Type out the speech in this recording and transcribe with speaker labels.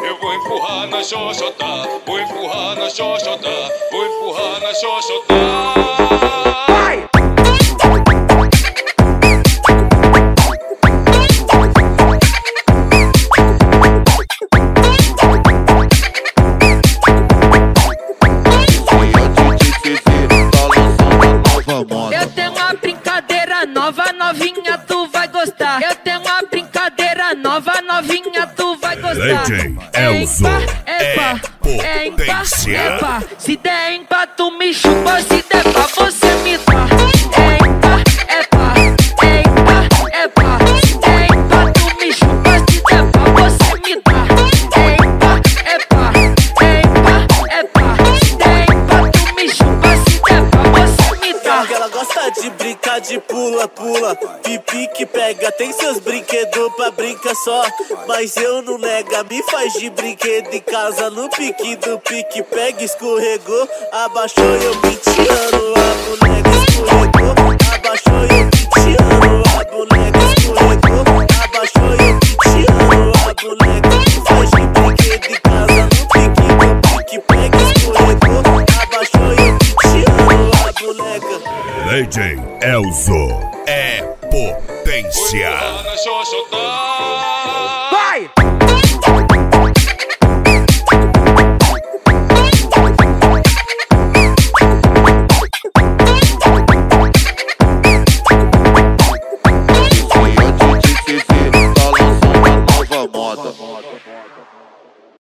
Speaker 1: Eu vou empurrar na xoxota, vou empurrar na xoxota, vou empurrar na xoxota. Vai!
Speaker 2: Eu tenho uma brincadeira nova, novinha, tu vai gostar. Eu tenho uma brincadeira nova, novinha, tu vai gostar.
Speaker 3: DJ Elzo é potência.
Speaker 2: Epa. Se der empa, tu me chupa, se der pra você me dá. Epa, epa, epa, epa. Se der empa, tu me chupa, se der pra você me dá. Epa, epa, epa, epa. Se der empa, tu me chupa, se der pra você me dá.
Speaker 4: Ela gosta de brincar de pula, pula, pipi que pega. Tem seus brinquedos pra brincar só, mas eu não nega. Me faz de brinquedo em casa no pique do pique. Pega, escorregou, abaixou eu 20 anos. A boneca escorregou, abaixou eu 20 anos. A boneca escorregou, abaixou eu 20 anos. A boneca me faz de brinquedo em casa no pique do pique. Pega, escorregou, abaixou eu 20 anos. A boneca
Speaker 3: DJ Elzo é potência.
Speaker 1: Vou empurrar na xoxota.